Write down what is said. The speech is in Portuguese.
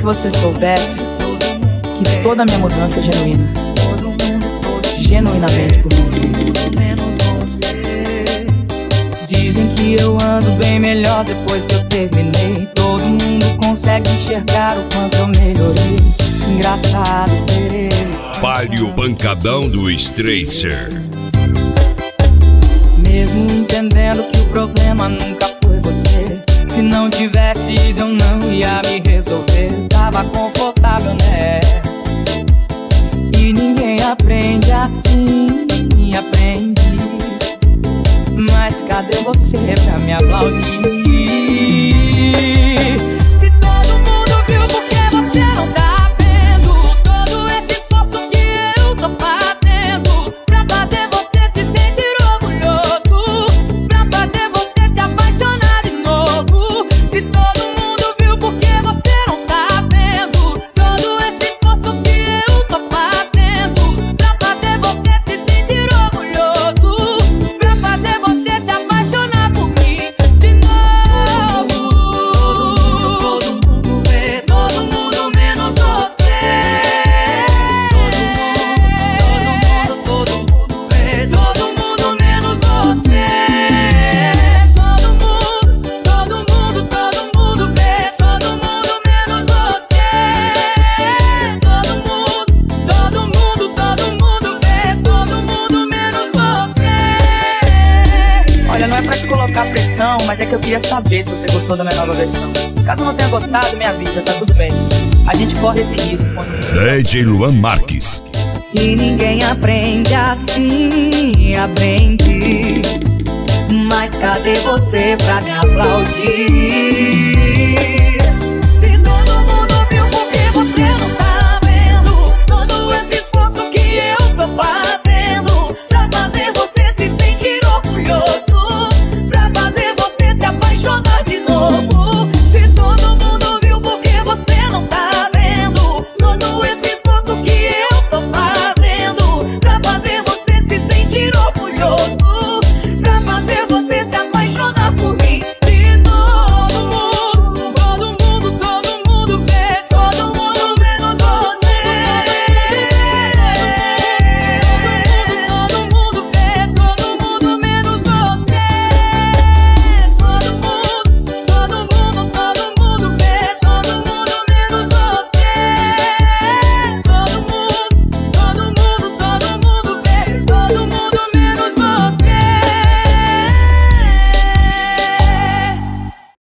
você soubesse que toda a minha mudança é genuína, genuinamente por você. Dizem que eu ando bem melhor depois que eu terminei. Todo mundo consegue enxergar o quanto eu melhorei. Engraçado ver Palio Pancadão do Stracer. mesmo entendendo que o problema nunca foi você. Se não tivesse ido eu não ia me resolver. Tava confortável, né? E ninguém aprende assim, aprendi. Mas cadê você pra me aplaudir? Se todo mundo viu, por que você não tá vendo todo esse esforço que eu tô fazendo pra fazer você se sentir orgulhoso, pra fazer você se apaixonar de novo? Se todo mundo viu, por que você não tá vendo todo esse esforço que eu tô fazendo pra fazer você se sentir orgulhoso, pra fazer você se apaixonar por mim de novo? Todo mundo vê, todo mundo menos você. Todo mundo vê, todo mundo menos você. Todo mundo vê, todo mundo menos você. Todo mundo vê, todo mundo menos você. Olha, não é pra te colocar pressão, mas é que eu queria saber se você gostou da minha nova versão. Caso não tenha gostado, me avisa, tá tudo bem. A gente corre esse risco quando... DJ Luan Marques. E ninguém aprende assim, aprendi. Mas cadê você pra me aplaudir?